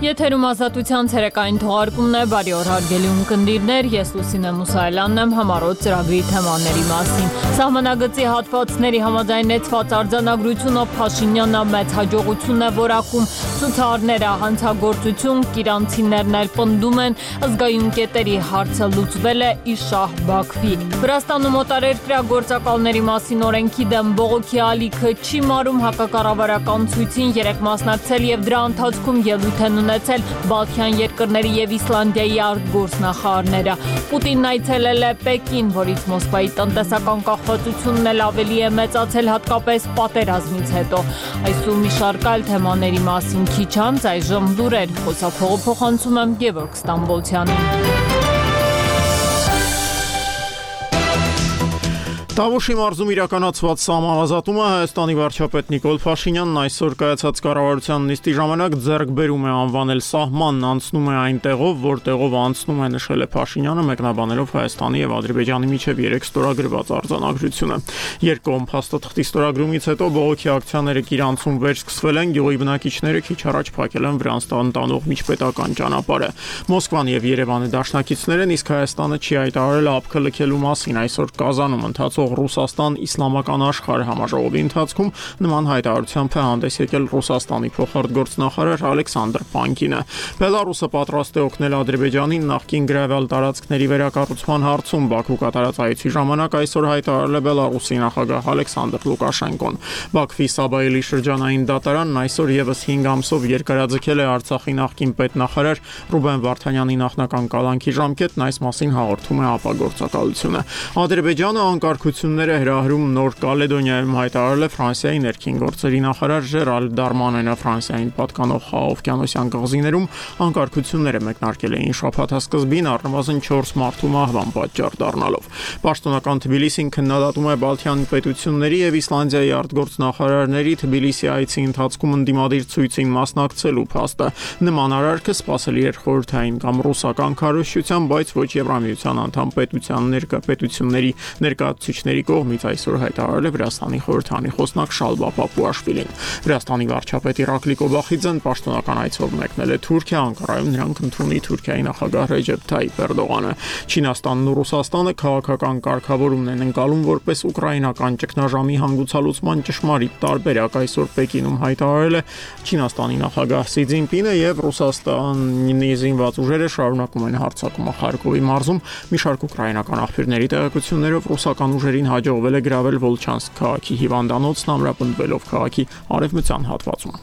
Եթերում ազատության ցերեկային թողարկումն է, բարի օր հարգելի ունկնդիրներ, ես Լուսինե Մուսայելյանն եմ համառոտ ծրագրի թեմաների մասին։ Սահմանագծի հատվածների համաձայնեցված արձանագրությունը Փաշինյանը մեծ հաջողություն է որակում, ցուցարները հանցագործություն, իրանցիներն էլ պնդում են, ազգային կետերի հարցը լուծվել է Իշահ Բաքվի։ Վրաստանում օտարերկրյա գործակալների մասին օրենքի դեմ բողոքի ալիքը չի մարում, հակակառավարական ցույցին 3 մասնակցել եւ դրա ընթացքում ելույթ են ունեցել Բալթյան երկրների եւ Իսլանդիայի արտգործնախարարները։ Պուտինն այցելել է Պեկին, որից Մոսկվայի տնտեսական կախվածությունն էլ ավելի է մեծացել, հատկապես պատերազմից հետո։ Այսօր մի շարք այլ թեմաների մասին քիչ անց այժմ լուրեր, խոսափողը փոխանցում եմ Գևորգ Ստամբոլցյանին։ Տավուշի մարզում իրականացված սահմանազատումը Հայաստանի վարչապետ Նիկոլ Փաշինյանն այսօր կայացած կառավարության նիստի ժամանակ ձեռք բերում է անվանել սահմանն անցնում է այն տեղով, որտեղով անցնում է, նշել է Փաշինյանը, մեկնաբանելով Հայաստանի եւ Ադրբեջանի միջև 3 ստորագրված արձանագրությունը։ Երկկողմ փաստաթղթի ստորագրումից հետո բողոքի ակցիաները Կիրանցում վերսկսվել են, գյուղի բնակիչները քիչ առաջ փակել են Վրանստան տանող միջպետական ճանապարհը։ Մոսկվան եւ Երևանը դաշնակիցներ են, իսկ Հայաստանը չի հայտարարել ափքը լքելու մասին։ Այսօր Կազանում ընթացող Ռուսաստան իսլամական աշխարհ համաժողովի ընթացքում նման հայտարարությամբ է հանդես եկել Ռուսաստանի փոխարտգործնախարար Ալեքսանդր Պանկինը։ Բելարուսը պատրաստ է օգնել Ադրբեջանին նախկին գրավել տարածքների վերակառուցման հարցում։ Բաքու կատարած այցի ժամանակ այսօր հայտարարել է Բելարուսի նախագահ Ալեքսանդր Լուկաշենկոն։ Բաքվի Սաբայելի շրջանային դատարանն այսօր եւս 5 ամսով երկարաձգել է Արցախի նախկին պետնախարար Ռուբեն Վարդանյանի նախնական կալանքի ժամկետն, այս մասին հաղորդում է ապագործակալությունը։ Ադրբեջանը անկարգությունները հրահրում Նոր Կալեդոնիայում հայտարարել է Ֆրանսիայի ներքին գործերի նախարար Ժերալ Դարմանենը։ Ֆրանսիային պատկանող Խաղաղօվկիանոսյան կղզիներում անկարգությունները մեկնարկել էին շաբաթասկզբին, առնվազն 4 մարդու մահվան պատճառ դառնալով։ Պաշտոնական Թբիլիսին քննադատում է Բալթյան պետությունների եւ Իսլանդիայի արտգործնախարարների Թբիլիսի այցի ընթացքում ընդդիմադիր ցույցին մասնակցելու փաստը։ Նման արարքը սպասելի էր խորհրդային կամ ռուսական քարոզչության, բայց ոչ Եվրամիության անդամ պետությունների ներկայացուցիչների կողմից, այսօր հայտարարել է Վրաստանի խորհրդանի խոսնակ Շալվա Պապուաշվիլին։ Վրաստանի վարչապետ Իրակլի Կոբախիձեն պաշտոնական այցով մեկնել է Թուրքիա, Անկարայում նրանք ընդունի Թուրքիայի նախագահ Ռեջեփ Թայիփ Էրդողանը։ Չինաստանն ու Ռուսաստանը քաղաքական կարգավորումն են ընկալում որպես ուկրաինական ճգնաժամի հանգուցալուծման ճշմարիտ տարբերակ։ Այսօր Պեկինում հայտարարել է Չինաստանի նախագահ Սի Ցզինպինը եւ Ռուսաստանի զինված ուժերը շարունակում են հարձակումը Խարկովի մարզում։ Մի շարք ուկրաինական աղբյուրների տեղեկություններով ռուսական ուժերին հաջողվել է գրավել Վոլչանսկ քաղաքի հիվանդանոցն, ամրապնդվելով քաղաքի արևմտյան հատվածում։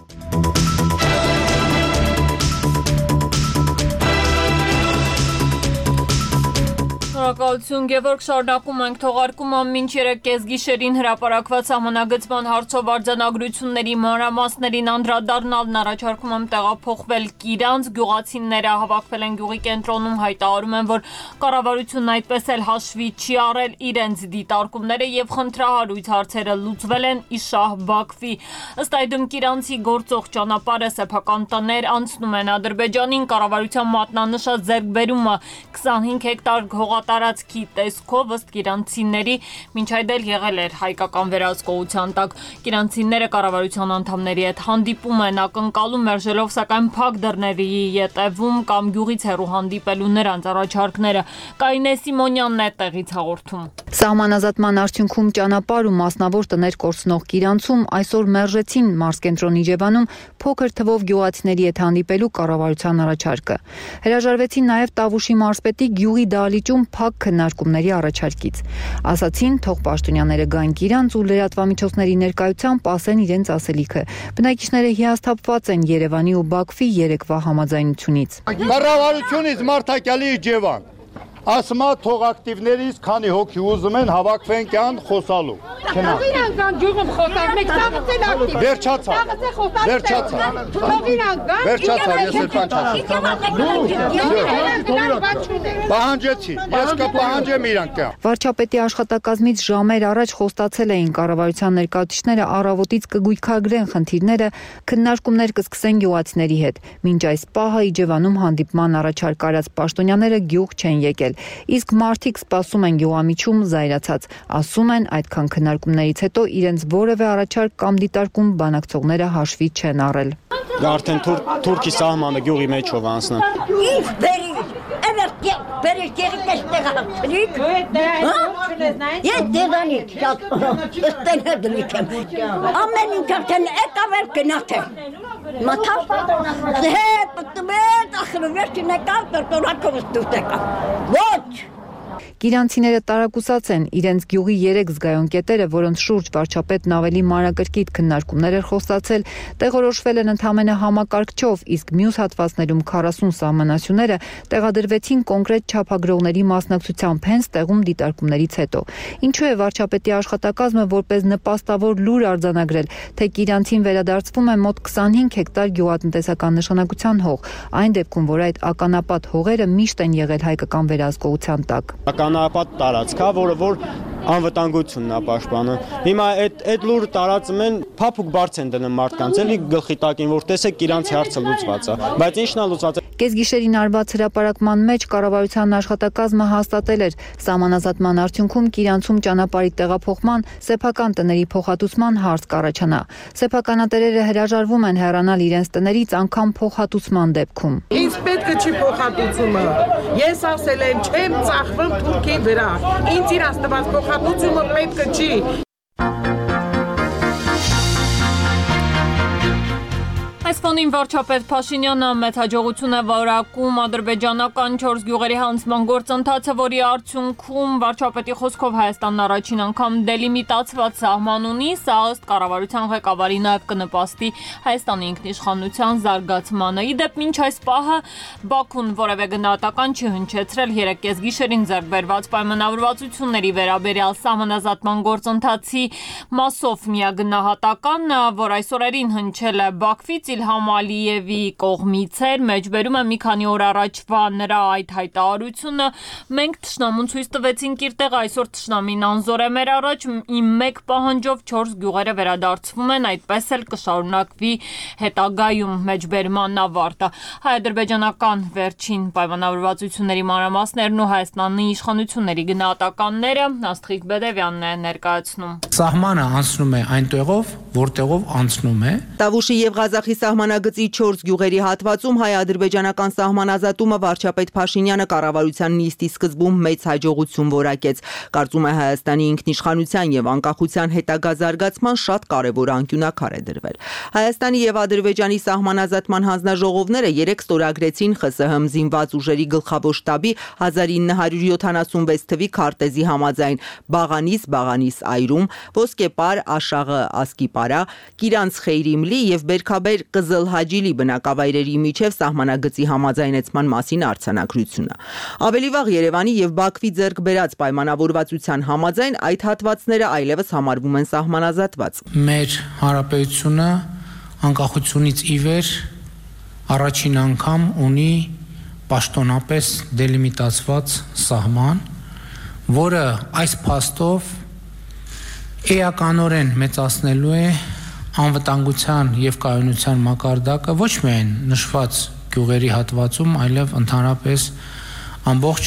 Շնորհակալություն Գևորգ, շարունակում ենք թողարկումը մինչ 3:30 գիշերին հրապարակված սահմանագծման հարցով արձանագրությունների մանրամասներին անդրադառնալն առաջարկում եմ տեղափոխվել Կիրանց։ Գյուղացիները հավաքվել են գյուղի կենտրոնում, հայտարարում են, որ կառավարությունն այդպես էլ հաշվի չի առել իրենց դիտարկումները եւ խնդրահարույց հարցերը լուծվել են Իշահ Բաքվի։ Ըստ այդմ Կիրանցի գործող ճանապարհը սեփական տներ անցնում են Ադրբեջանին, կառավարության մատնանշած ձեռքբերումը 25 հեկտար հողատարածքի տեսքով ըստ կիրանցիների մինչ այդ էլ եղել էր հայկական վերահսկողության տակ։ Կիրանցիները կառավարության անդամների հետ հանդիպում են ակնկալում, մերժելով սակայն փակ դռների ետևում կամ գյուղից հեռու հանդիպելու նրանց առաջարկները։ Կարինե Սիմոնյանն է տեղից հաղորդում։ Սահմանազատման արդյունքում ճանապարհ ու մասնավոր տներ կորցնող Կիրանցում այսօր մերժեցին մարզկենտրոնի Իջևանում փոքր թվով գյուղացիների հետ հանդիպելու կառավարության առաջարկը։ Հրաժարվեցին նաև Տավուշի մարզպետի գյուղի դահլիճում փակ քննարկումների առաջարկից։ Ասացին, թող պաշտոնյաները գան Կիրանց ու լրատվամիջոցների ներկայությամբ ասեն իրենց ասելիքը։ Բնակիչները հիասթափված են Երևանի ու Բաքվի երեկվա համաձայնությունից։ Կառավարությունից մարդակյալի Իջևան ասմա թող ակտիվներից քանի հոգի ուզում են հավաքվենք ան խոսալու։ Թող իրան կան գյուղում խոսալ, մեկ ծաղծել ակտիվ։ Վերջացա։ Թող իրան կան։ Վերջացա, ես էլ պահանջեցի։ Ես կպահանջեմ իրանք կա։ Վարչապետի աշխատակազմից ժամեր առաջ խոստացել էին կառավարության ներկայացուցիչները առավոտից կգույքագրեն խնդիրները, քննարկումներ կսկսեն գյուղացիների հետ։ Մինչ այս պահը Իջևանում հանդիպման առաջարկ արած պաշտոնյաները գյուղ չեն եկել։ Իսկ մարդիկ սպասում են գյուղամիջում զայրացած, ասում են այդքան քննարկումներից հետո իրենց որևէ առաջարկ կամ դիտարկում բանակցողները հաշվի չեն առել։ արդեն Թուրքի սահմանը գյուղի մեջով անցնեմ։ Ինչ բերի, բերի կերիկեստեղ հացրիկ, ես դեղանիք, ստենը դլիք եմ, ամեն ինչ արդեն եկավ էլ գնաց է, մաթավ, հետ պտմեց, ախրը վերջին եկավ, տորտորակով ստուտ եկավ, ոչ, Գիրանցիները տարակուսած են իրենց գյուղի 3 զգայուն կետերը, որոնց շուրջ վարչապետն ավելի մանրակրկիտ քննարկումներ էր խոստացել, տեղորոշվել են ընդամենը համակարգչով, իսկ մյուս հատվածներում 40 սահմանասյուները տեղադրվեցին կոնկրետ չափագրողների մասնակցությամբ հենց տեղում դիտարկումներից հետո։ Ինչու է վարչապետի աշխատակազմը որպես նպաստավոր լուր արձանագրել, թե Գիրանցին վերադարձվում է մոտ 25 հեկտար գյուղատնտեսական նշանակության հող, այն դեպքում, որ այդ ականապատ հողերը միշտ են եղել հայկական վերահսկողության տակ։ Ականապատ տարածք, որը որ անվտանգությունն է պաշտպանում։ Հիմա այդ լուրը տարածում են, փափուկ բարձ են դնում մարդկանց, էլի գլխի տակին, որ տեսեք իրանց հարցը լուծված է, բայց ինչն է լուծված։ Կեսգիշերին արված հրապարակման մեջ կառավարության աշխատակազմը հաստատել էր սահմանազատման արդյունքում Գիրանցում ճանապարհի տեղափոխման, սեփական տների փոխհատուցման հարց կառաջանա։ Սեփականատերերը հրաժարվում են հեռանալ իրենց տներից անգամ փոխհատուցման դեպքում։ Ինձ պետք է չի փոխհատուցումը։ Ես ասել եմ, չեմ ծախվում Թուրքի վրա։ Ինձ իրանց տված փոխհատուցումը պետք է չի։ Այս ֆոնին վարչապետ Փաշինյանը մեծ հաջողություն է որակում ադրբեջանական 4 գյուղերի հանձնման գործընթացը, որի արդյունքում վարչապետի խոսքով Հայաստանն առաջին անգամ դելիմիտացված սահման ունի, սա ըստ կառավարության ղեկավարի նաև կնպաստի Հայաստանի ինքնիշխանության զարգացմանը։ Ի դեպ, մինչ այս պահը Բաքուն որևէ գնահատական չի հնչեցրել 3 կեսգիշերին ձեռք բերված պայմանավորվածությունների վերաբերյալ սահմանազատման գործընթացի մասով միագնահատական, որ այս օրերին հնչել է Բաքվից Իլհամ Ալիևի կողմից էր, մեջբերում է մի քանի օր առաջվա նրա այդ հայտարարությունը, մենք թշնամուն ցույց տվեցինք իր տեղը, այսօր թշնամին անզոր է մեր առաջ, իմ մեկ պահանջով 4 գյուղերը վերադարձվում են, այդպես էլ կշարունակվի հետագայում մեջբերման ավարտը։ Հայ-ադրբեջանական վերջին պայմանավորվածությունների մանրամասներն ու Հայաստանի իշխանությունների գնահատականները Աստղիկ Բեդևյանն է ներկայացնում։ Սահմանը անցնում է այնտեղով, որտեղով անցնում է։ Տավուշի եւ Ղազախի սահմանագծի 4 գյուղերի հատվածում հայ-ադրբեջանական սահմանազատումը վարչապետ Փաշինյանը կառավարության նիստի սկզբում մեծ հաջողություն որակեց։ Կարծում է Հայաստանի ինքնիշխանության եւ անկախության հետագա զարգացման շատ կարեւոր անկյունաքար է դրվել։ Հայաստանի եւ Ադրբեջանի սահմանազատման հանձնաժողովները 3 ստորագրեցին ԽՍՀՄ զինված ուժերի գլխավոր շտաբի 1976 թվի քարտեզի համաձայն Բաղանիս այրում, Ոսկեպար Աշաղը Ասկիպարա, Կիրանց Խեյրիմլի եւ Բերքաբեր Կզլ Հաջիլի բնակավայրերի միջև սահմանագծի համաձայնեցման մասին արձանագրությունը։ Ավելի վաղ Երևանի եւ Բաքվի ձեռք բերած պայմանավորվածության համաձայն այդ հատվածները այլևս համարվում են սահմանազատված։ Մեր հանրապետությունը անկախությունից ի վեր առաջին անգամ ունի պաշտոնապես դելիմիտացված սահման, որը այս փաստով էականորեն մեծացնելու է անվտանգության եւ կայունության մակարդակը ոչ միայն նշված գյուղերի հատվածում, այլև ընդհանրապես ամբողջ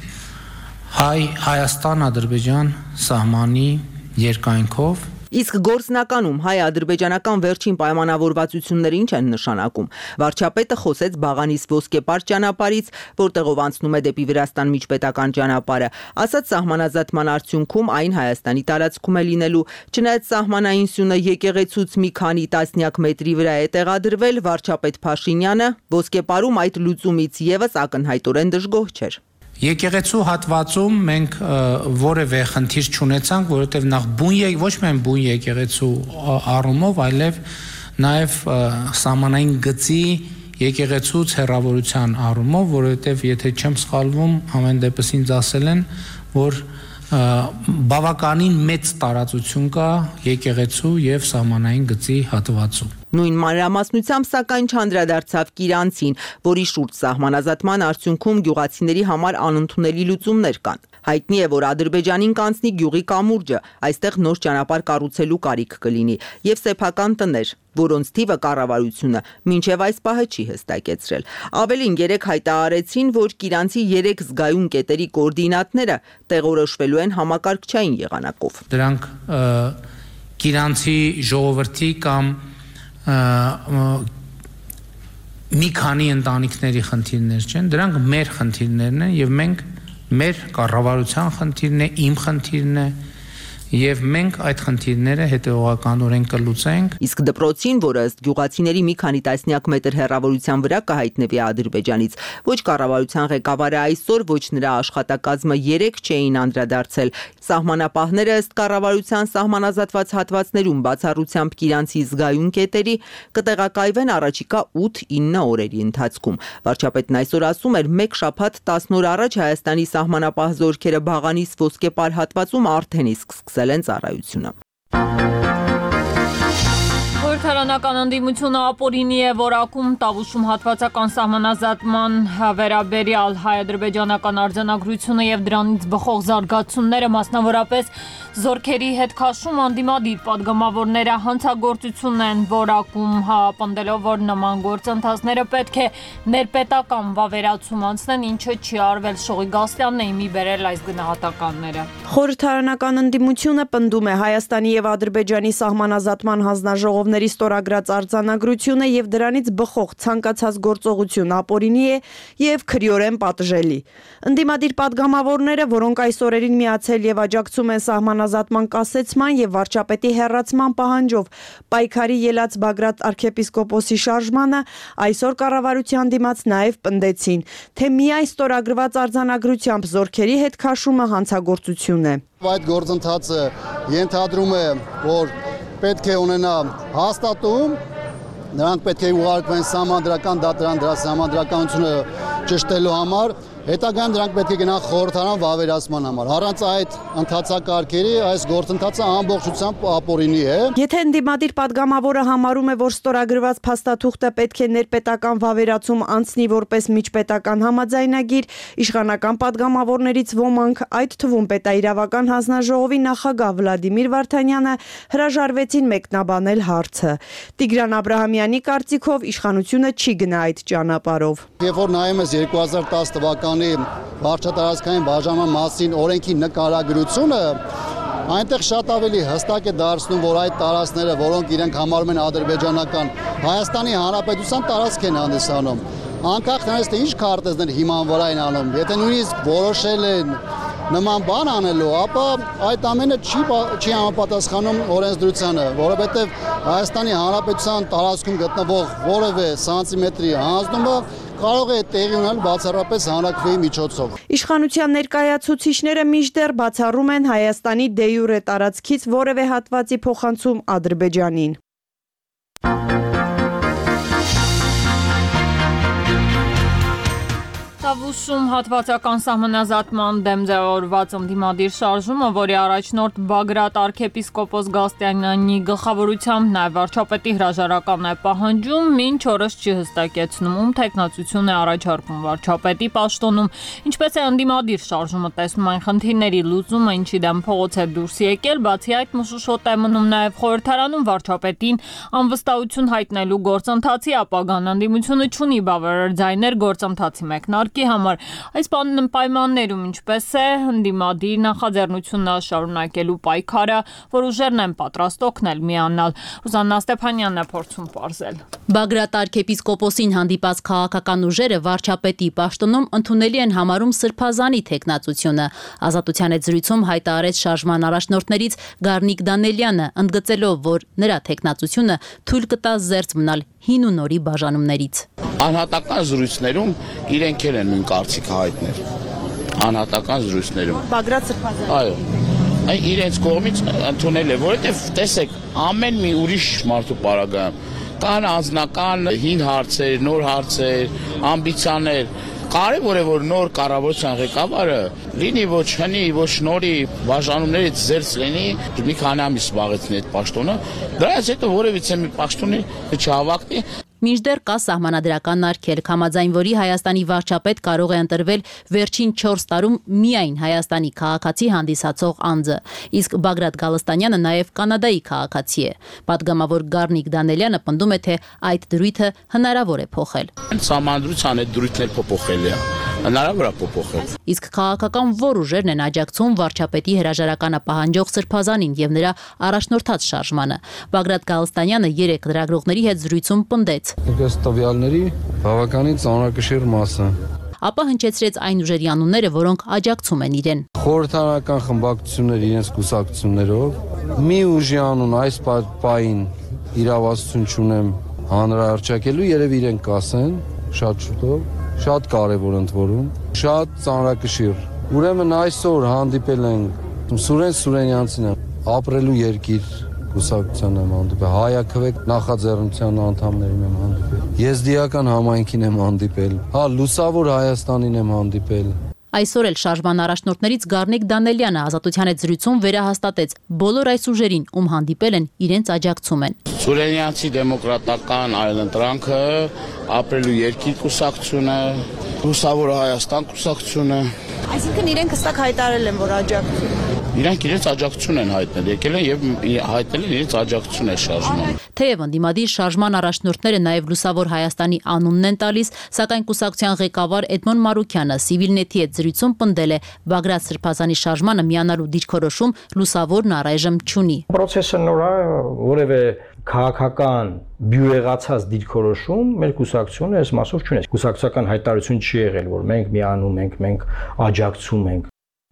Հայաստան-Ադրբեջան սահմանի երկայնքով։ Իսկ գործնականում հայ-ադրբեջանական վերջին պայմանավորվածությունները ինչ են նշանակում։ Վարչապետը խոսեց Բաղանիս Ոսկեպար ճանապարհից, որտեղով անցնում է դեպի Վրաստան միջպետական ճանապարհը, ասաց սահմանազատման արդյունքում այն Հայաստանի տարածքում է լինելու, չնայած սահմանային սյունը եկեղեցուց մի քանի տասնյակ մետրի վրա է տեղադրվել, վարչապետ Փաշինյանը Ոսկեպարում այդ լուծումից եւս ակնհայտորեն դժգոհ չէր։ Եկեղեցու հատվածում մենք որևէ խնդիր չունեցանք, որովհետև նախ ոչ միայն բուն եկեղեցու առումով, այլև նաև սահմանային գծի եկեղեցուց հեռավորության առումով, որովհետև եթե չեմ սխալվում, ամեն դեպս ինձ ասել են, որ բավականին մեծ տարածություն կա եկեղեցու եւ սահմանային գծի հատվածում։ Նույն մանրամասնությամբ սակայն չանդրադարձավ Գիրանցին, որի շուրջ սահմանազատման արդյունքում գյուղացիների համար անընդունելի լուծումներ կան։ Հայտնի է, որ Ադրբեջանին կանցնի գյուղի կամուրջը, այստեղ նոր ճանապարհ կառուցելու կարիք կլինի, եւ սեփական տներ, որոնց թիվը կառավարությունը մինչև այս պահը չի հստակեցրել։ Ավելին 3 հայտարարեցին, որ Գիրանցի 3 զգայուն կետերի կոորդինատները տեղորոշվելու են համակարգչային եղանակով։ Դրանք Գիրանցի ժողովրդի կամ մի քանի ընտանիքների խնդիրներ չեն, դրանք մեր խնդիրներն են եւ մենք մեր կառավարության խնդիրն է, իմ խնդիրն է եւ մենք այդ խնդիրները հետեւողականորեն կլուծենք։ Իսկ դպրոցին, որը ըստ գյուղացիների մի քանի տասնյակ մետր հեռավորության վրա կհայտնվի Ադրբեջանից, ոչ կառավարության ղեկավարը այսօր, ոչ նրա աշխատակազմը 3 չէին անդրադարձել։ Սահմանապահները ըստ կառավարության սահմանազատված հատվածներում բացառությամբ Կիրանցի զգայուն կետերի կտեղակայվեն առաջիկա 8-9 օրերի ընթացքում։ Վարչապետն այսօր ասում էր, 1 շաբաթ 10 օր առաջ Հայաստանի սահմանապահ զորքերը Բաղանիս ոսկեպար հատվածում արդեն իսկ սկսել են ծառայությունը։ Խորհրդարանական ընդդիմությունը ապօրինի է որակում Տավուշում հատվածական սահմանազատման վերաբերյալ հայ-ադրբեջանական արձանագրությունը եւ դրանից բխող զարգացումները, մասնավորապես զորքերի հետ քաշում անդիմադիր падգամավորները հանցագործություն են որակում, պնդելով, որ նման գործընթացները պետք է ներպետական վավերացում անցնեն, ինչը չի արվել։ Շողի Գասլյանն է իմի բերել այս գնահատականները։ Խորհրդարանական ընդդիմությունը պնդում է Հայաստանի եւ Ադրբեջանի սահմանազատման հանձնաժողովների ստորագրած արձանագրությունը եւ դրանից բխող ցանկացած գործողություն ապօրինի է եւ քրեորեն պատժելի։ Ընդդիմադիր падգամավորները, որոնք այս օրերին միացել եւ աջակցում են սահմանազատման կասեցման եւ վարչապետի հեռացման պահանջով պայքարի ելած Բագրատ arczepiskopos-ի շարժմանը, այսօր կառավարության դիմաց նաեւ պնդեցին, թե միայն ստորագրված արձանագրությամբ զորքերի հետ քաշումը հանցագործություն է։ Այդ գործընթացը ենթադրում է, որ պետք է ունենա հաստատում, նրանք պետք է ուղարկվեն սահմանադրական դատարան դրա սահմանադրականությունը ճշտելու համար, հետագայում դրանք պետք է գնան խորհրդարան վավերացման համար։ Առանց այդ ընթացակարգերի այս գործընթացը ամբողջությամբ ապօրինի է։ Եթե ընդդիմադիր падգամավորը համարում է, որ ստորագրված փաստաթուղթը պետք է ներպետական վավերացում անցնի որպես միջպետական համաձայնագիր, իշխանական падգամավորներից ոմանք, այդ թվում պետաիրավական հանձնաժողովի նախագահ Վլադիմիր Վարդանյանը, հրաժարվեցին մեկնաբանել հարցը։ Տիգրան Աբրահամյանի կարծիքով իշխանությունը չի գնա այդ ճանապարհով։ Երբ որ նայում ես 2010 թվականի վարչատարածքային բաժանման մասին օրենքի նկարագրությունը, այնտեղ շատ ավելի հստակ է դարձնում, որ այդ տարածքները, որոնք իրենք համարում են ադրբեջանական, Հայաստանի Հանրապետության տարածք են հանդիսանում։ Անկախ նրանից թե ինչ քարտեզներ հիման վրա են անում, եթե նույնիսկ որոշել են նման բան անելու, ապա այդ ամենը չի համապատասխանում օրենսդրությանը, որովհետև Հայաստանի Հանրապետության տարածքում գտնվող որևէ սանտիմետրի հանձնումը կարող է տեղի ունենալ բացառապես հանրաքվեի միջոցով։ Իշխանության ներկայացուցիչները մինչդեռ բացառում են Հայաստանի դե յուրե տարածքից որևէ հատվածի փոխանցում Ադրբեջանին։ Տավուշում հատվածական սահմանազատման դեմ ձևավորված ընդդիմադիր շարժումը, որի առաջնորդ Բագրատ arczepiskopos Գասլյանի գլխավորությամբ նաև վարչապետի հրաժարականն է պահանջում, մինչ օրս չի հստակեցնում, ում թեկնածություն է առաջարկում վարչապետի պաշտոնում, ինչպես է ընդդիմադիր շարժումը տեսնում այն խնդիրների լուծումը, ինչի դեմ փողոց է դուրս եկել, բացի այդ մշուշոտ է մնում նաև խորհրդարանում վարչապետին անվստահություն հայտնելու գործընթացի ապագան, ընդդիմությունը չունի բավարար ձայներ գործընթացի մեկնարկի համար։ Այս պայմաններում ինչպես է ընդդիմադիր նախաձեռնությունը շարունակելու պայքարը, որ ուժերն են պատրաստ օգնել միանալ։ Ռուզաննա Ստեփանյանն է փորձում պարզել։ Բագրատ arczepiskopos-ին հանդիպած քաղաքական ուժերը վարչապետի պաշտոնում ընդունելի են համարում սրբազանի թեկնածությունը։ Ազատության հետ զրույցում հայտարարեց շարժման առաջնորդներից Գառնիկ Դանելյանը, ընդգծելով, որ նրա թեկնածությունը թույլ կտա զերծ մնալ հին ու նորի բաժանումներից։ Անհատական զրույցներում իրենք էլ են նույն կարծիքը հայտնել։ Անհատական զրույցներում։ Բագրատ սրբազան։ Այո։ Իրենց կողմից ընդունել է, որովհետև տեսեք, ամեն մի ուրիշ մարդու պարագայում կան անձնական հին հարցեր, նոր հարցեր, ամբիցիաներ։ Կարևոր է, որ նոր կառավարության ղեկավարը լինի ոչ հնի, ոչ նորի բաժանումներից զերծ լինի, մի քանի ամիս զբաղեցնի այդ պաշտոնը, դրանից հետո որևիցե մի պաշտոնի չհավաքնի։ Մինչդեռ կա սահմանադրական արգելք, համաձայն որի Հայաստանի վարչապետ կարող է ընտրվել վերջին 4 տարում միայն Հայաստանի քաղաքացի հանդիսացող անձը, իսկ Բագրատ Գալստանյանը նաև Կանադայի քաղաքացի է։ Պատգամավոր Գառնիկ Դանելյանը պնդում է, թե այդ դրույթը հնարավոր է փոխել։ Սահմանադրության այդ դրույթն էլ փոփոխել է։ հնարավոր է փոփոխել։ Իսկ քաղաքական որ ուժերն են աջակցում վարչապետի հրաժարականը պահանջող Սրբազանին եւ նրա առաջնորդած շարժմանը։ Բագրատ Գալստանյանը 3 լրագրողների հետ զրույցում պնդեց. Այս տվյալների բավականին ծանրակշիռ մասը ապա հնչեցրեց այն ուժերի անունները, որոնք աջակցում են իրեն։ Խորհրդարանական խմբակցություններ իրենց կուսակցություններով մի ուժի անուն այս պահին իրավասություն չունեմ հանրահռչակելու, երևի իրենք կասեն շատ շուտով, շատ կարևոր ընթորում, շատ ծանրակշիռ։ Ուրեմն այսօր հանդիպել ենք Սուրեն Սուրենյանցին, ապրելու երկիր կուսակցության եմ հանդիպել, Հայաքվեկ նախաձեռնության անդամներին եմ հանդիպել, Եզդիական համայնքին եմ հանդիպել, Լուսավոր Հայաստանին եմ հանդիպել։ Այսօր էլ շարժման առաջնորդներից Գառնիկ Դանելյանը Ազատության հետ զրույցում վերահաստատեց բոլոր այս ուժերին, ում հանդիպել են, իրենց աջակցում են։ Սուրենյանցի դեմոկրատական այլընտրանքը, ապրելու երկիր կուսակցությունը, Լուսավոր Հայաստան կուսակցությունը։ Այսինքն իրենք հստակ հայտարարել են, որ աջակցում են։ Իրանք իրենց աջակցություն են հայտնել, եկել են եւ հայտնել են իրենց աջակցություն է շարժման։ Թեև ընդդիմադիր շարժման առաջնորդները նաև Լուսավոր Հայաստանի անունն են տալիս, սակայն կուսակցության ղեկավար Էդմոն Մարուկյանը Civilnet-ի հետ զրույցում պնդել է, Բագրատ Սրբազանի շարժմանը միանալու դիրքորոշում Լուսավորն առայժմ չունի։ Պրոցեսը նոր է, որևէ քաղաքական բյուրեղացած դիրքորոշում մեր կուսակցությունը այս մասով չունի։ Կուսակցական հայտարարություն չի եղել, որ մենք միանում ենք, մենք աջակցում ենք։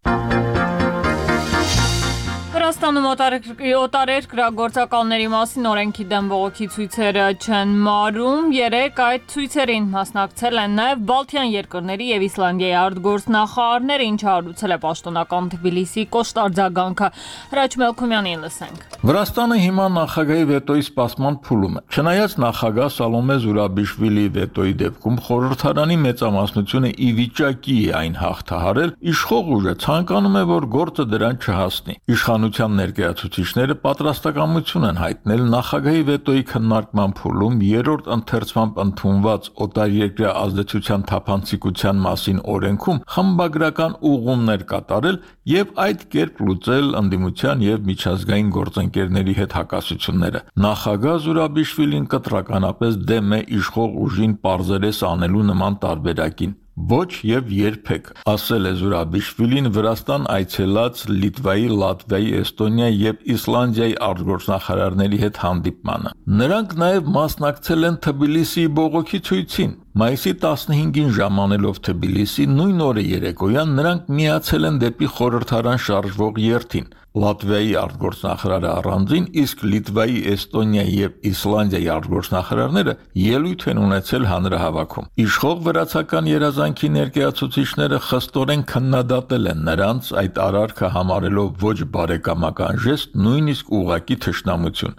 Վրաստանում օտարերկրագործակալների մասին օրենքի դեմ բողոքի ցույցերը չեն մարում։ 3 այդ ցույցերին մասնակցել են նաև Բալթյան երկրների եւ Իսլանդիայի արտգործնախարարները, ինչը հարուցել է պաշտոնական Թբիլիսի կոշտ արձագանքը։ Հրաչ Մելքումյանին լսենք։ Վրաստանը հիմա նախագահի վետոյի սպասման փուլում է։ Չնայած նախագահ Սալոմե Զուրաբիշվիլիի վետոյի դեպքում խորհրդարանի մեծամասնությունը ի վիճակի է այն հաղթահարել, իշխող ուժը ցանկանում է, որ գործը դրան չհասնի։ Իշխանության ներկայացուցիչները պատրաստակամություն են հայտնել նախագահի վետոյի քննարկման փուլում 3-րդ ընթերցմամբ ընդունված օտարերկրյա ազդեցության թափանցիկության մասին օրենքում խմբագրական ուղղումներ կատարել եւ այդ կերպ լուծել ընդդիմության եւ միջազգային գործընկերների հետ հակասությունները։ Նախագահ Զուրաբիշվիլին կտրականապես դեմ է իշխող ուժին պարզերես անելու նման տարբերակին։ Ոչ եւ երբեք, ասել է Զուրաբիշվիլին Վրաստան այցելած Լիտվայի, Լատվիայի, Էստոնիայի եւ Իսլանդիայի արտգործնախարարների հետ հանդիպմանը։ Նրանք նաեւ մասնակցել են Թբիլիսիի բողոքի ցույցին։ Մայիսի 15-ին ժամանելով Թբիլիսի, նույն օրը երեկոյան նրանք միացել են դեպի խորհրդարան շարժվող երթին։ Լատվիայի արտգործնախարարը առանձին, իսկ Լիտվայի, Էստոնիայի եւ Իսլանդիայի արտգործնախարարները ելույթ են ունեցել հանրահավաքում։ Իշխող վրացական երազանքի ներկայացուցիչները խստորեն քննադատել են նրանց այդ արարքը համարելով ոչ բարեկամական ժեստ, նույնիսկ ուղղակի թշնամություն։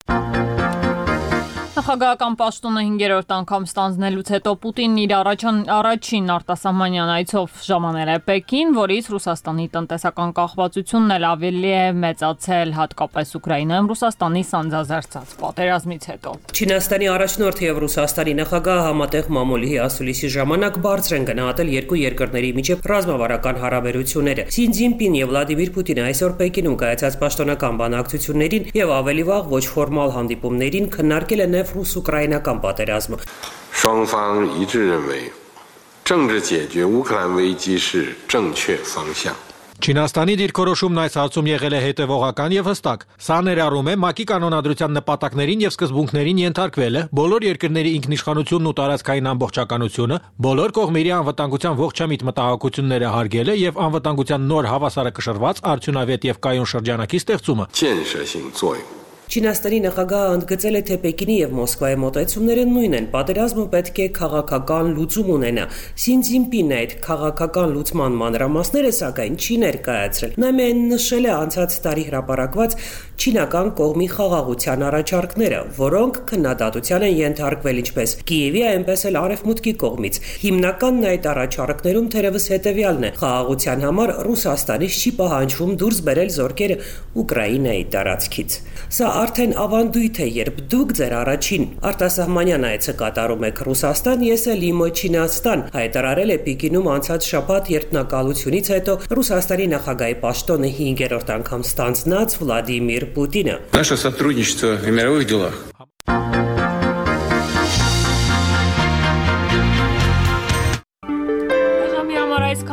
Նախագահական պաշտոնը 5-րդ անգամ ստանձնելուց հետո Պուտինն իր առաջին արտասահմանյան այցով ժամանել է Պեկին, որից Ռուսաստանի տնտեսական կախվածությունն էլ ավելի է մեծացել, հատկապես Ուկրաինայում Ռուսաստանի սանձազերծած պատերազմից հետո։ Չինաստանի առաջնորդ եւ Ռուսաստանի նախագահ համատեղ մամուլի ասուլիսի ժամանակ բարձր են գնահատել երկու երկրների միջև ռազմավարական հարաբերությունները։ Սի Ցզինպին եւ Վլադիմիր Պուտինը այսօր Պեկինում կայացած պաշտոնական բանակցություններին եւ ավելի վաղ ոչ ֆորմալ հանդիպումներին քննարկել են ռուս-ուկրաինական պատերազմը։ 双方一致认为政治解决乌克兰危机是正确方向 Չինաստանի դիրքորոշումն այս հարցում եղել է հետևողական եւ հստակ։ Սա ներառում է ՄԱԿ-ի կանոնադրության նպատակներին եւ սկզբունքներին ենթարկվելը, բոլոր երկրների ինքնիշխանությունն ու տարածքային ամբողջականությունը, բոլոր կողմերի անվտանգության ողջամիտ մտահոգությունները հարգելը եւ անվտանգության նոր հավասարակշռված արդյունավետ եւ կայուն շրջանակի ստեղծումը։ Չինաստանի նախագահը ընդգծել է, թե Պեկինի եւ Մոսկվայի մոտեցումները նույն են, պատերազմը պետք է քաղաքական լուծում ունենա։ Սի Ցզինպինն այդ քաղաքական լուծման մանրամասները սակայն չի ներկայացրել։ Նա միայն նշել է անցած տարի հրապարակված չինական կողմի խաղաղության առաջարկները, որոնք քննադատության են ենթարկվել ինչպես Կիևի, այնպես էլ Արևմուտքի կողմից։ Հիմնականն այդ առաջարկներում թերևս հետևյալն է. խաղաղության համար Ռուսաստանից չի պահանջվում դուրս բերել զորքերը Ուկրաինայի տարածքից։ Սա արդեն ավանդույթ է, երբ դուք ձեր առաջին արտասահմանյան այցը կատարում եք Ռուսաստան, ես էլ իմը Չինաստան, հայտարարել է Պեկինում անցած շաբաթ երթնակալությունից հետո Ռուսաստանի նախագահի պաշտոնը 5-րդ անգամ ստանձնած Վլադիմիր Պուտինը։ Наше сотрудничество в мировых делах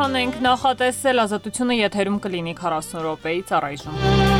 Դրան ենք նախատեսել, ազատությունը եթերում կլինի 40 րոպեից առայժմ։